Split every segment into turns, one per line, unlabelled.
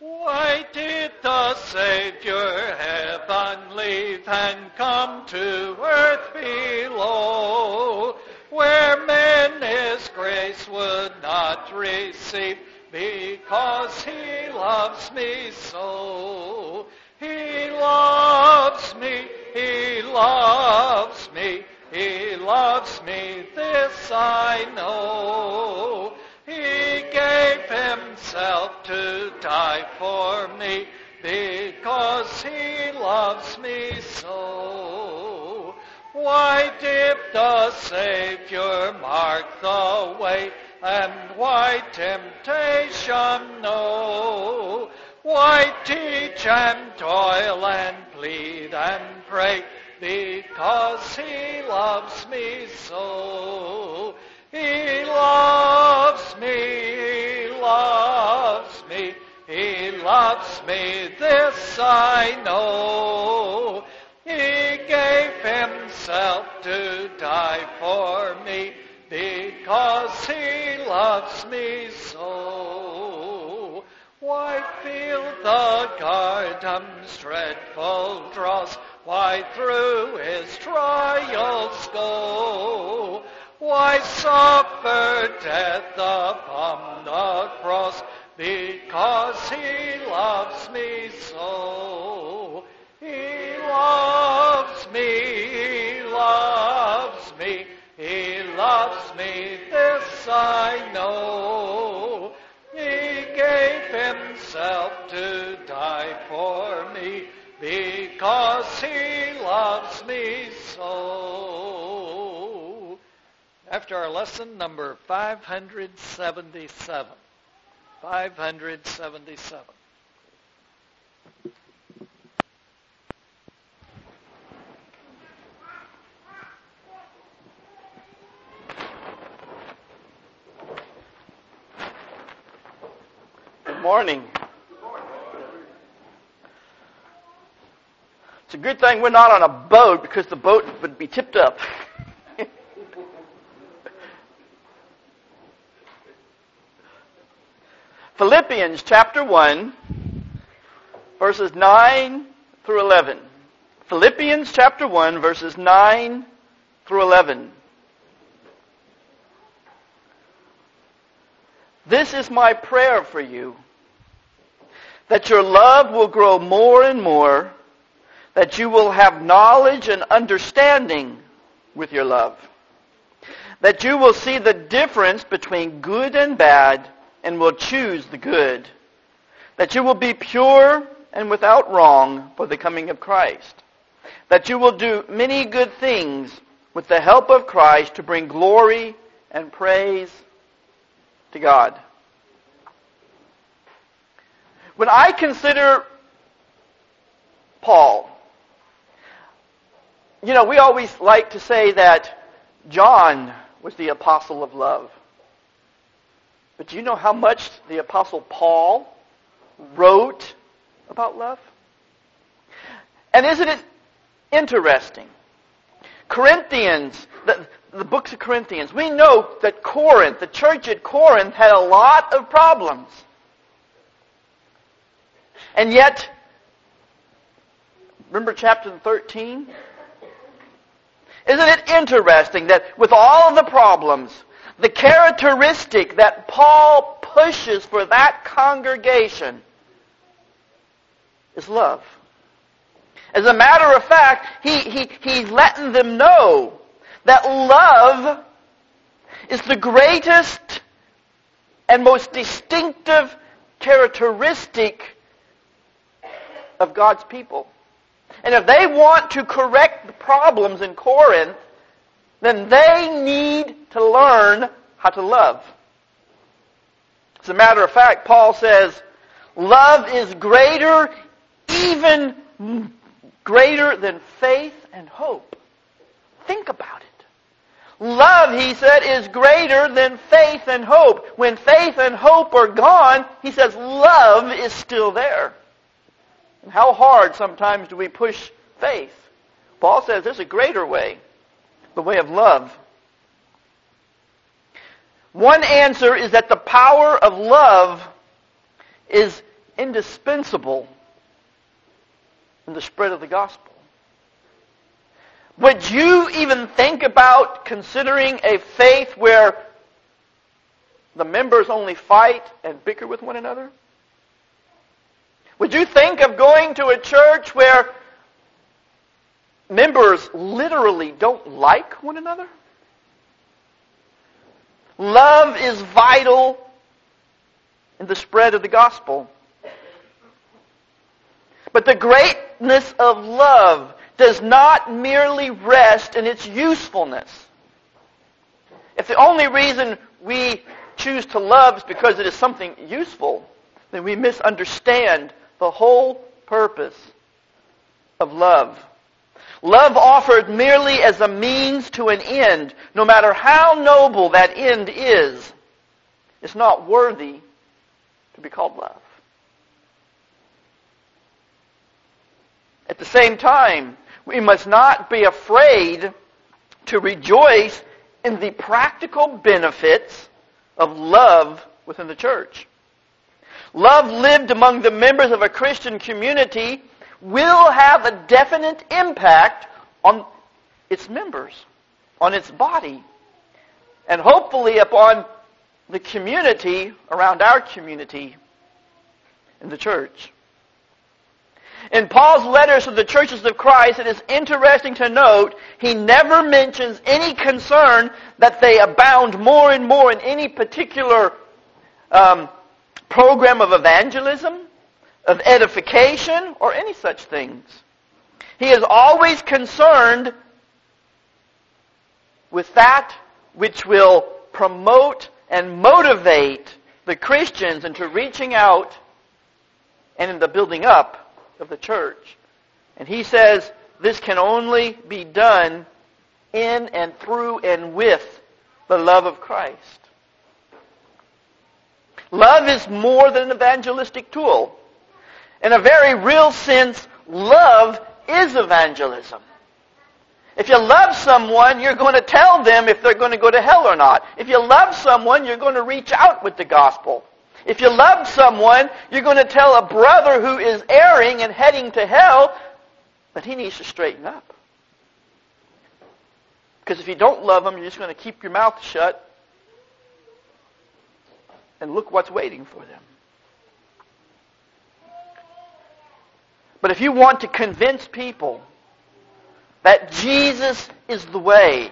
Why did the Savior heaven leave and come to earth below, where men his grace would not receive, because he loves me so? He loves me, he loves me, he loves me, this I know. He gave himself to die for me, because he loves me so. Why did the Savior mark the way, and why temptation know? Why teach and toil and plead and pray, because he loves me so? He loves me, he loves me, he loves me, this I know. He gave himself to die for me, because he loves me so. Why feel the Garden's dreadful dross? Why through his trials go? Why suffer death upon the cross? Because he loves me so. He loves me, he loves me, he loves me, this I know. He gave himself to die for me, because he loves me so. After our lesson number 577. 577.
Good morning. It's a good thing we're not on a boat, because the boat would be tipped up. Philippians chapter 1, verses 9 through 11. Philippians chapter 1, verses 9 through 11. This is my prayer for you, that your love will grow more and more, that you will have knowledge and understanding with your love, that you will see the difference between good and bad and will choose the good, that you will be pure and without wrong for the coming of Christ, that you will do many good things with the help of Christ to bring glory and praise to God. When I consider Paul, we always like to say that John was the apostle of love. But do you know how much the Apostle Paul wrote about love? And isn't it interesting? Corinthians, the books of Corinthians, we know that Corinth, the church at Corinth, had a lot of problems. And yet, remember chapter 13? Isn't it interesting that with all of the problems, the characteristic that Paul pushes for that congregation is love. As a matter of fact, he's letting them know that love is the greatest and most distinctive characteristic of God's people. And if they want to correct the problems in Corinth, then they need to learn how to love. As a matter of fact, Paul says, love is greater, even greater than faith and hope. Think about it. Love, he said, is greater than faith and hope. When faith and hope are gone, he says love is still there. And how hard sometimes do we push faith? Paul says there's a greater way. The way of love. One answer is that the power of love is indispensable in the spread of the gospel. Would you even think about considering a faith where the members only fight and bicker with one another? Would you think of going to a church where members literally don't like one another? Love is vital in the spread of the gospel. But the greatness of love does not merely rest in its usefulness. If the only reason we choose to love is because it is something useful, then we misunderstand the whole purpose of love. Love offered merely as a means to an end, no matter how noble that end is not worthy to be called love. At the same time, we must not be afraid to rejoice in the practical benefits of love within the church. Love lived among the members of a Christian community will have a definite impact on its members, on its body, and hopefully upon the community around our community in the church. In Paul's letters to the churches of Christ, it is interesting to note he never mentions any concern that they abound more and more in any particular program of evangelism, of edification, or any such things. He is always concerned with that which will promote and motivate the Christians into reaching out and in the building up of the church. And he says this can only be done in and through and with the love of Christ. Love is more than an evangelistic tool. In a very real sense, love is evangelism. If you love someone, you're going to tell them if they're going to go to hell or not. If you love someone, you're going to reach out with the gospel. If you love someone, you're going to tell a brother who is erring and heading to hell that he needs to straighten up. Because if you don't love him, you're just going to keep your mouth shut and look what's waiting for them. But if you want to convince people that Jesus is the way,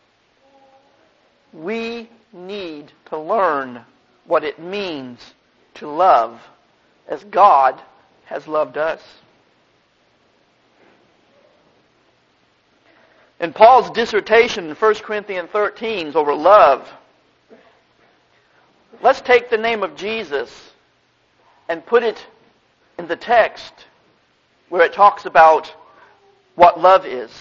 we need to learn what it means to love as God has loved us. In Paul's dissertation in 1 Corinthians 13 over love, let's take the name of Jesus and put it in the text where it talks about what love is.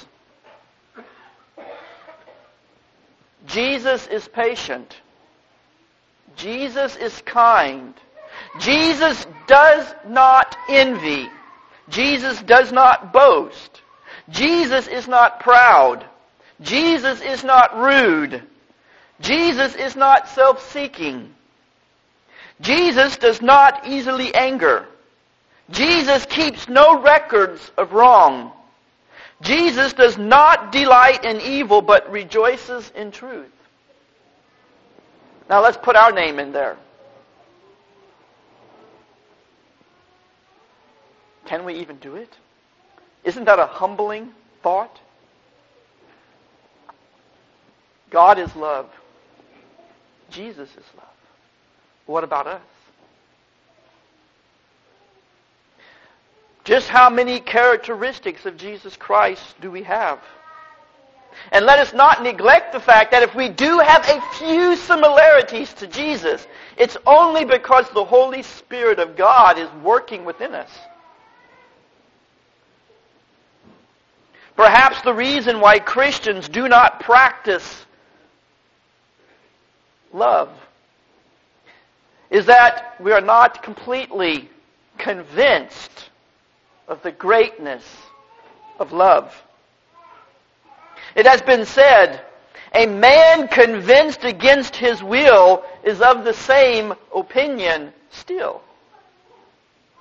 Jesus is patient. Jesus is kind. Jesus does not envy. Jesus does not boast. Jesus is not proud. Jesus is not rude. Jesus is not self-seeking. Jesus does not easily anger. Jesus keeps no records of wrong. Jesus does not delight in evil, but rejoices in truth. Now let's put our name in there. Can we even do it? Isn't that a humbling thought? God is love. Jesus is love. What about us? Just how many characteristics of Jesus Christ do we have? And let us not neglect the fact that if we do have a few similarities to Jesus, it's only because the Holy Spirit of God is working within us. Perhaps the reason why Christians do not practice love is that we are not completely convinced of the greatness of love. It has been said, a man convinced against his will is of the same opinion still.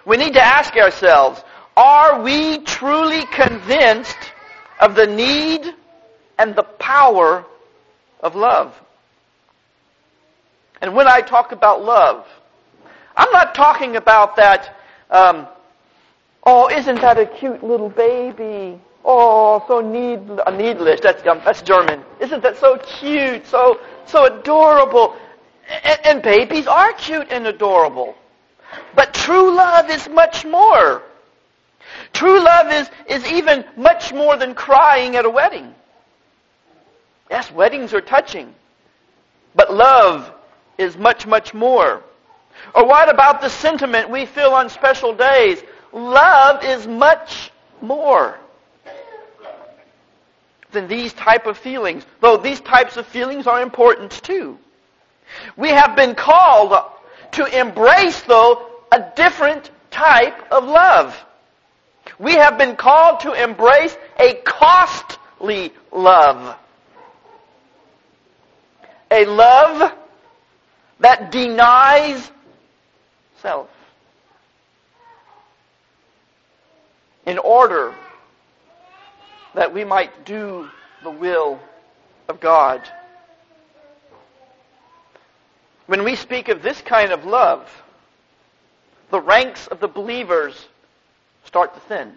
We need to ask ourselves, are we truly convinced of the need and the power of love? And when I talk about love, I'm not talking about that, oh, isn't that a cute little baby? Oh, so niedlich. That's German. Isn't that so cute, so adorable? And babies are cute and adorable. But true love is much more. True love is even much more than crying at a wedding. Yes, weddings are touching. But love is much, much more. Or what about the sentiment we feel on special days? Love is much more than these type of feelings. Though these types of feelings are important too. We have been called to embrace, though, a different type of love. We have been called to embrace a costly love. A love that denies self in order that we might do the will of God. When we speak of this kind of love, the ranks of the believers start to thin.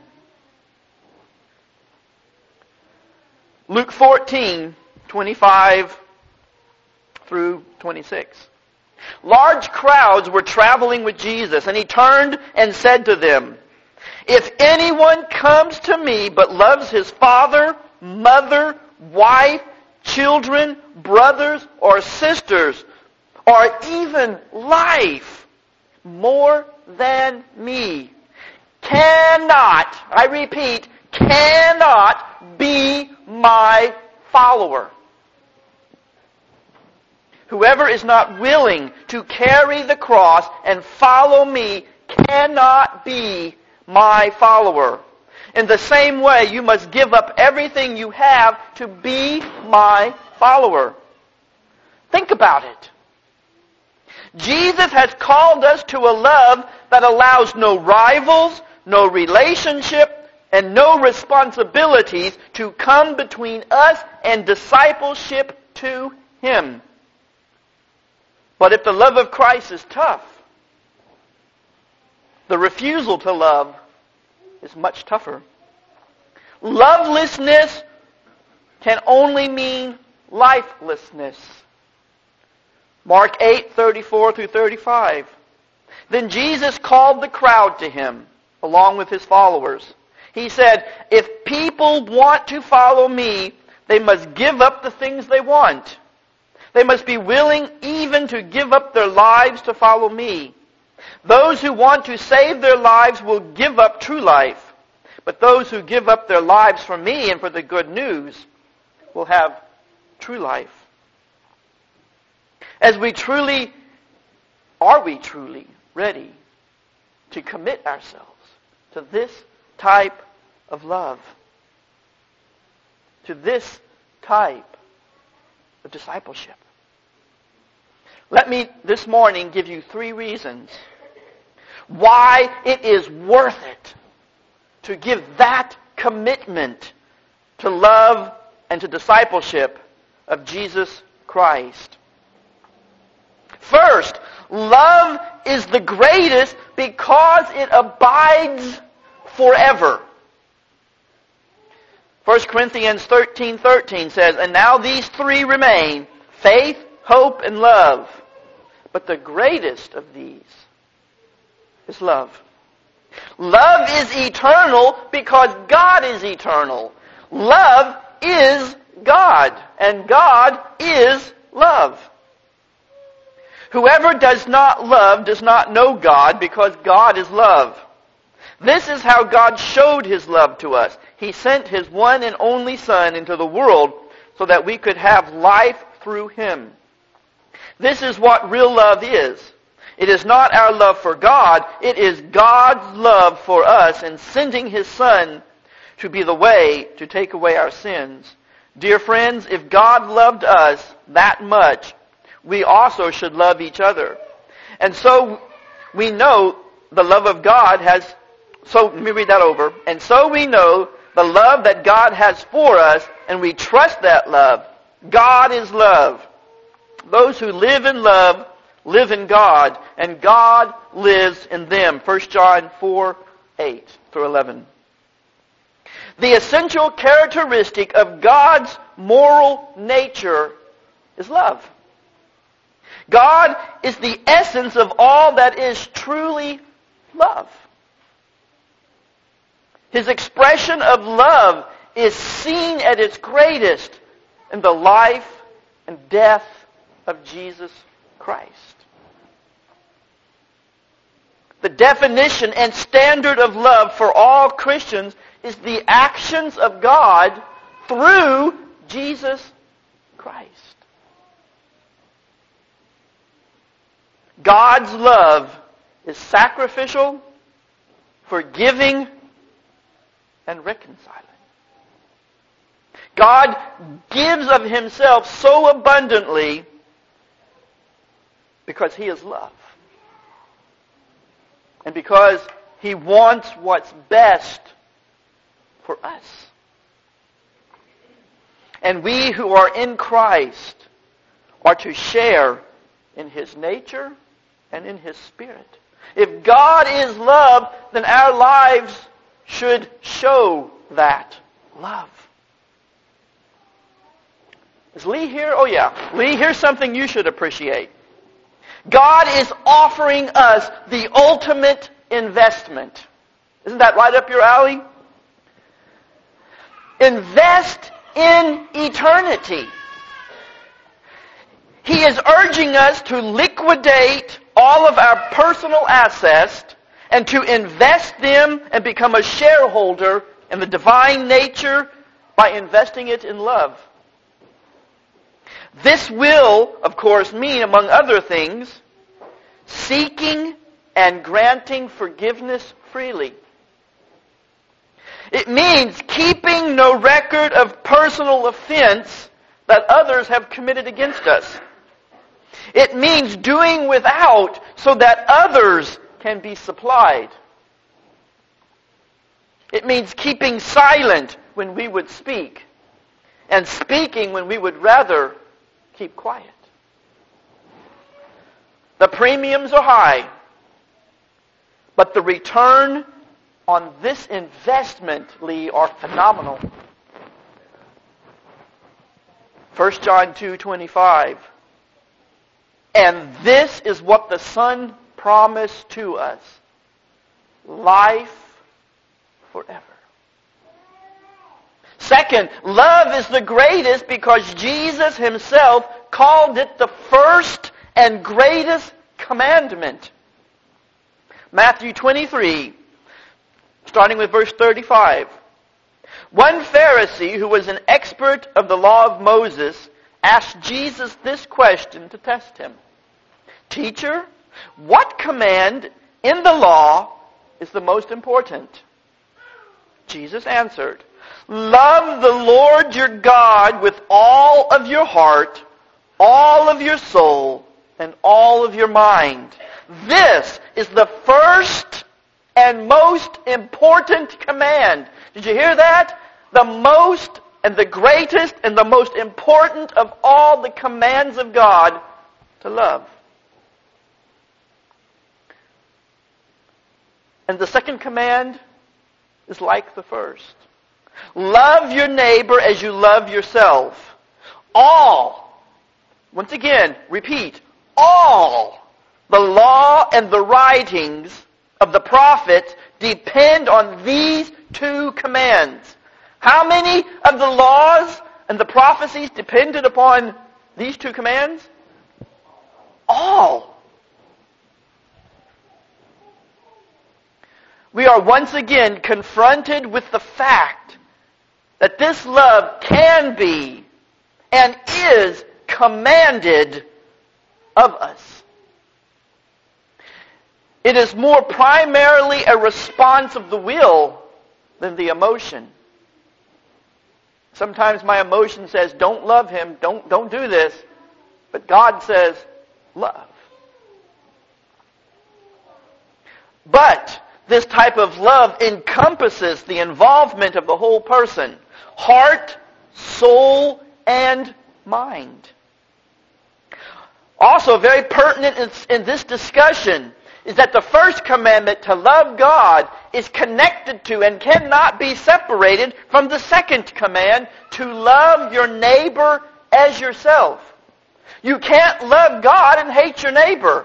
Luke 14:25 through 26. Large crowds were traveling with Jesus, and he turned and said to them, "If anyone comes to me but loves his father, mother, wife, children, brothers, or sisters, or even life more than me, cannot, I repeat, cannot be my follower. Whoever is not willing to carry the cross and follow me cannot be my follower. In the same way, you must give up everything you have to be my follower." Think about it. Jesus has called us to a love that allows no rivals, no relationship, and no responsibilities to come between us and discipleship to Him. But if the love of Christ is tough, the refusal to love is much tougher. Lovelessness can only mean lifelessness. Mark 8:34 through 35. Then Jesus called the crowd to him, along with his followers. He said, "If people want to follow me, they must give up the things they want. They must be willing even to give up their lives to follow me. Those who want to save their lives will give up true life. But those who give up their lives for me and for the good news will have true life." Are we truly ready to commit ourselves to this type of love? To this type of discipleship? Let me this morning give you 3 reasons why it is worth it to give that commitment to love and to discipleship of Jesus Christ. First, love is the greatest because it abides forever. 1 Corinthians 13:13 says, "And now these 3 remain, faith, hope, and love. But the greatest of these is love." Love is eternal because God is eternal. Love is God, and God is love. Whoever does not love does not know God, because God is love. This is how God showed His love to us. He sent His one and only Son into the world so that we could have life through Him. This is what real love is. It is not our love for God. It is God's love for us in sending His Son to be the way to take away our sins. Dear friends, if God loved us that much, we also should love each other. And so we know the love of God has, so let me read that over. And so we know the love that God has for us, and we trust that love. God is love. Those who live in love live in God, and God lives in them. 1 John 4, 8 through 11. The essential characteristic of God's moral nature is love. God is the essence of all that is truly love. His expression of love is seen at its greatest in the life and death of Jesus Christ. The definition and standard of love for all Christians is the actions of God through Jesus Christ. God's love is sacrificial, forgiving, and reconciling. God gives of Himself so abundantly because He is love. And because He wants what's best for us. And we who are in Christ are to share in His nature and in His Spirit. If God is love, then our lives should show that love. Is Lee here? Oh yeah. Lee, here's something you should appreciate. God is offering us the ultimate investment. Isn't that right up your alley? Invest in eternity. He is urging us to liquidate all of our personal assets and to invest them and become a shareholder in the divine nature by investing it in love. This will, of course, mean, among other things, seeking and granting forgiveness freely. It means keeping no record of personal offense that others have committed against us. It means doing without so that others can be supplied. It means keeping silent when we would speak and speaking when we would rather keep quiet. The premiums are high, but the return on this investment, Lee, are phenomenal. 1 John 2:25. And this is what the Son promised to us. Life forever. Second, love is the greatest because Jesus Himself called it the first and greatest commandment. Matthew 23, starting with verse 35. One Pharisee who was an expert of the law of Moses asked Jesus this question to test Him. Teacher, what command in the law is the most important? Jesus answered, love the Lord your God with all of your heart, all of your soul, and all of your mind. This is the first and most important command. Did you hear that? The most and the greatest and the most important of all the commands of God, to love. And the second command is like the first. Love your neighbor as you love yourself. All, once again, repeat, all the law and the writings of the prophets depend on these two commands. How many of the laws and the prophecies depended upon these two commands? All. We are once again confronted with the fact that this love can be and is commanded of us. It is more primarily a response of the will than the emotion. Sometimes my emotion says, don't love him, don't do this. But God says, love. But this type of love encompasses the involvement of the whole person, heart, soul, and mind. Also, very pertinent in this discussion is that the first commandment to love God is connected to and cannot be separated from the second command to love your neighbor as yourself. You can't love God and hate your neighbor,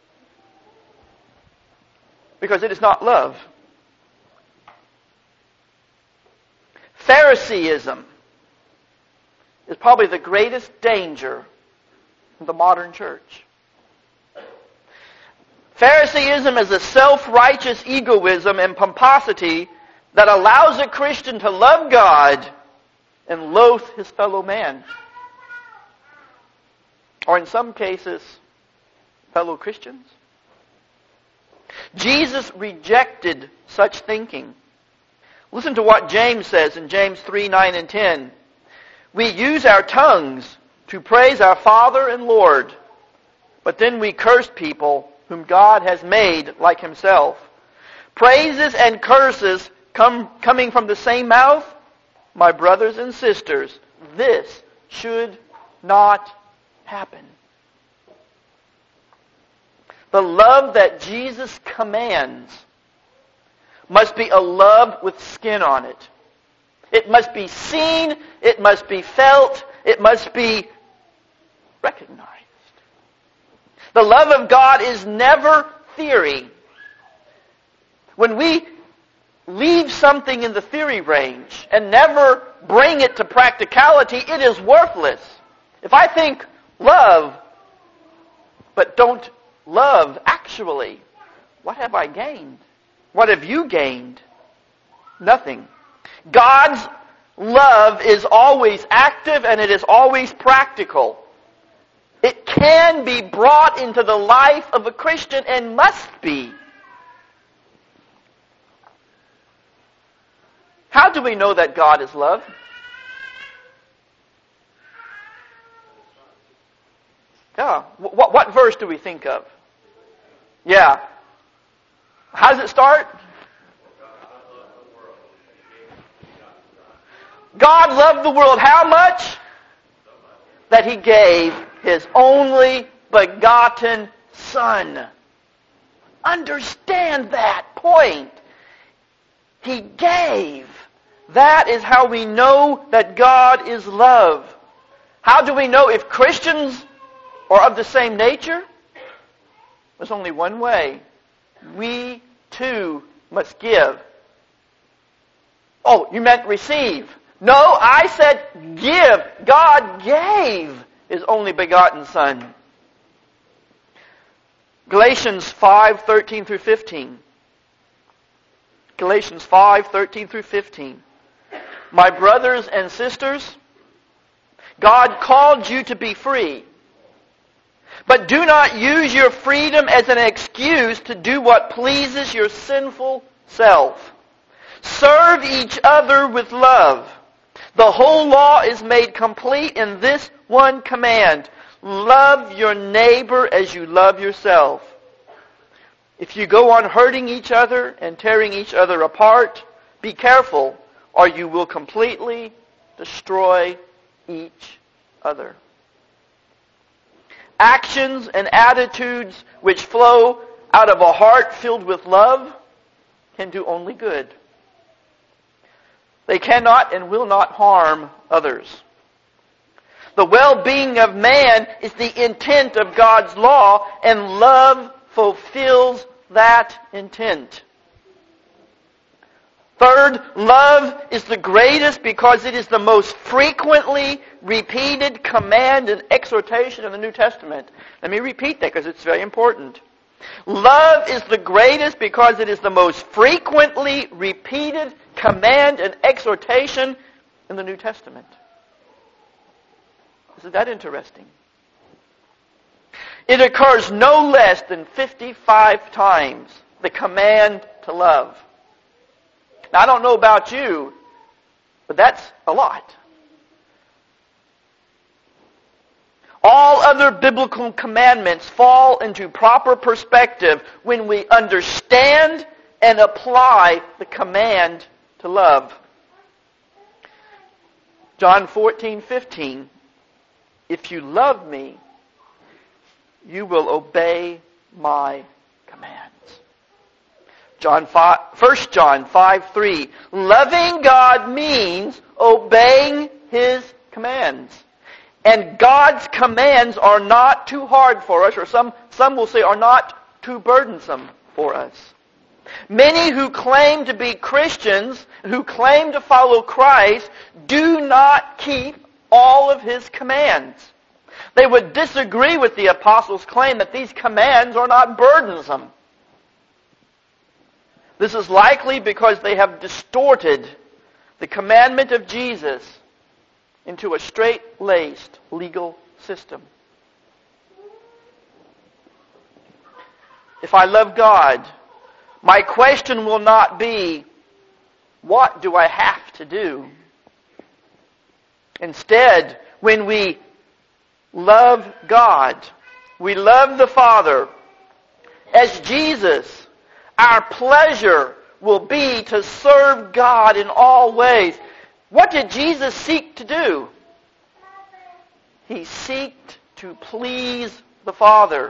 because it is not love. Phariseeism is probably the greatest danger in the modern church. Phariseeism is a self-righteous egoism and pomposity that allows a Christian to love God and loathe his fellow man. Or in some cases, fellow Christians. Jesus rejected such thinking. Listen to what James says in James 3, 9, and 10. We use our tongues to praise our Father and Lord, but then we curse people whom God has made like himself. Praises and curses coming from the same mouth? My brothers and sisters, this should not happen. The love that Jesus commands must be a love with skin on it. It must be seen, it must be felt, it must be recognized. The love of God is never theory. When we leave something in the theory range and never bring it to practicality, it is worthless. If I think love, but don't love actually, what have I gained? What have you gained? Nothing. God's love is always active and it is always practical. It can be brought into the life of a Christian and must be. How do we know that God is love? Yeah. What verse do we think of? Yeah. How does it start? God loved the world how much? That He gave His only begotten Son. Understand that point. He gave. That is how we know that God is love. How do we know if Christians are of the same nature? There's only one way. We too must give. Oh, you meant receive. No, I said give. God gave His only begotten Son. Galatians 5:13 through 15. Galatians 5:13 through 15. My brothers and sisters, God called you to be free. But do not use your freedom as an excuse to do what pleases your sinful self. Serve each other with love. The whole law is made complete in this one command. Love your neighbor as you love yourself. If you go on hurting each other and tearing each other apart, be careful, or you will completely destroy each other. Actions and attitudes which flow out of a heart filled with love can do only good. They cannot and will not harm others. The well-being of man is the intent of God's law, and love fulfills that intent. Third, love is the greatest because it is the most frequently repeated command and exhortation in the New Testament. Let me repeat that because it's very important. Love is the greatest because it is the most frequently repeated command and exhortation in the New Testament. Isn't that interesting? It occurs no less than 55 times, the command to love. Now, I don't know about you, but that's a lot. All other biblical commandments fall into proper perspective when we understand and apply the command to love. John 14:15, if you love me, you will obey my commands. 1 John 5:3, loving God means obeying His commands. And God's commands are not too hard for us, or some will say are not too burdensome for us. Many who claim to be Christians, who claim to follow Christ, do not keep all of His commands. They would disagree with the apostles' claim that these commands are not burdensome. This is likely because they have distorted the commandment of Jesus into a straight-laced legal system. If I love God, my question will not be, what do I have to do? Instead, when we love God, we love the Father, as Jesus, our pleasure will be to serve God in all ways. What did Jesus seek to do? He sought to please the Father.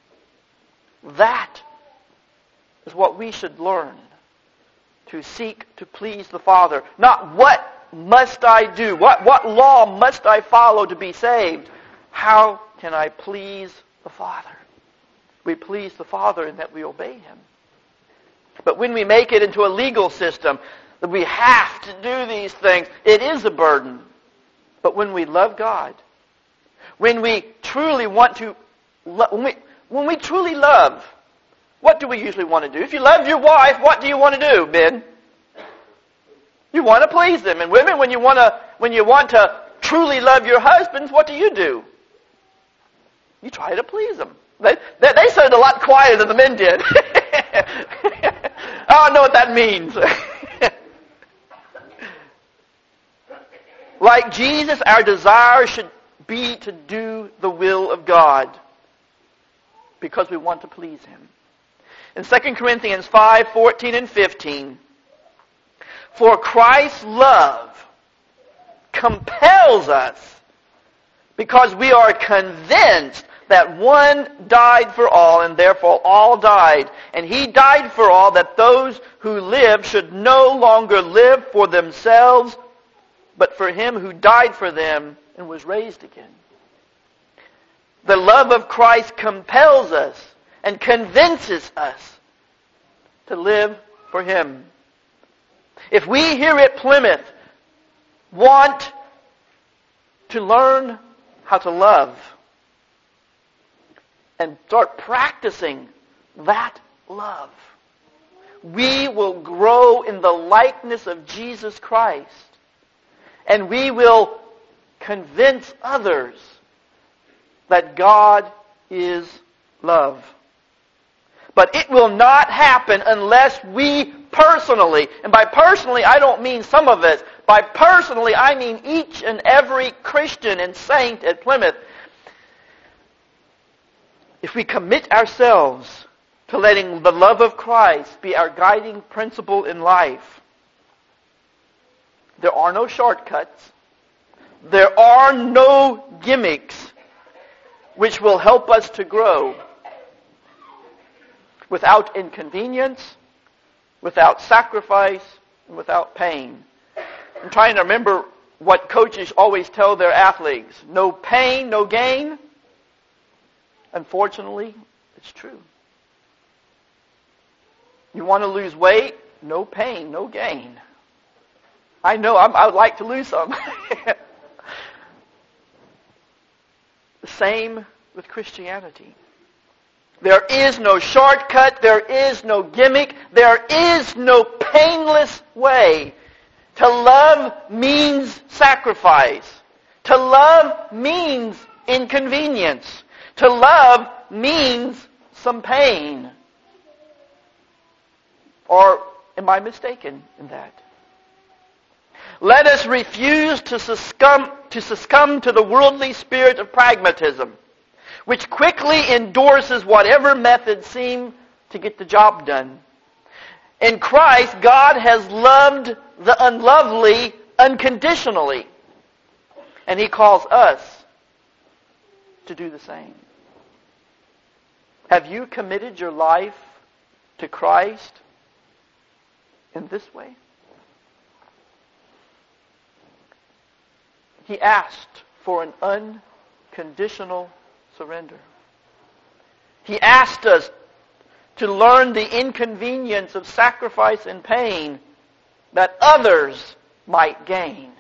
That is what we should learn. To seek to please the Father. Not what must I do? What law must I follow to be saved? How can I please the Father? We please the Father in that we obey Him. But when we make it into a legal system, that we have to do these things, it is a burden. But when we love God, when we truly want to, when we truly love, what do we usually want to do? If you love your wife, what do you want to do, Ben? You want to please them. And women, when you want to truly love your husbands, what do? You try to please them. They said it a lot quieter than the men did. I know what that means. Like Jesus, our desire should be to do the will of God because we want to please Him. In 2 Corinthians 5:14 and 15, for Christ's love compels us because we are convinced that one died for all, and therefore all died. And He died for all, that those who live should no longer live for themselves, but for Him who died for them and was raised again. The love of Christ compels us and convinces us to live for Him. If we here at Plymouth want to learn how to love and start practicing that love, we will grow in the likeness of Jesus Christ. And we will convince others that God is love. But it will not happen unless we personally, and by personally I don't mean some of us, by personally I mean each and every Christian and saint at Plymouth, if we commit ourselves to letting the love of Christ be our guiding principle in life, there are no shortcuts. There are no gimmicks which will help us to grow without inconvenience, without sacrifice, and without pain. I'm trying to remember what coaches always tell their athletes. No pain, no gain. Unfortunately, it's true. You want to lose weight? No pain, no gain. I know, I would like to lose some. The same with Christianity. There is no shortcut. There is no gimmick. There is no painless way. To love means sacrifice. To love means inconvenience. To love means some pain. Or am I mistaken in that? Let us refuse to succumb to the worldly spirit of pragmatism, which quickly endorses whatever methods seem to get the job done. In Christ, God has loved the unlovely unconditionally, and He calls us to do the same. Have you committed your life to Christ in this way? He asked for an unconditional surrender. He asked us to learn the inconvenience of sacrifice and pain that others might gain.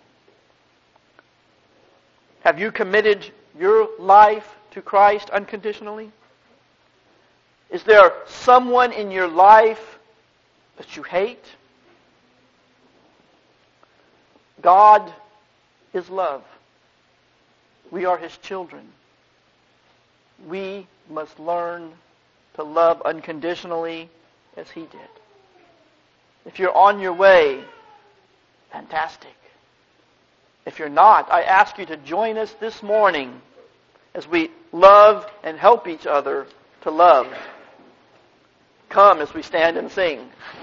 Have you committed your life to Christ unconditionally? Is there someone in your life that you hate? God is love. We are His children. We must learn to love unconditionally as He did. If you're on your way, fantastic. If you're not, I ask you to join us this morning as we love and help each other to love. Come as we stand and sing.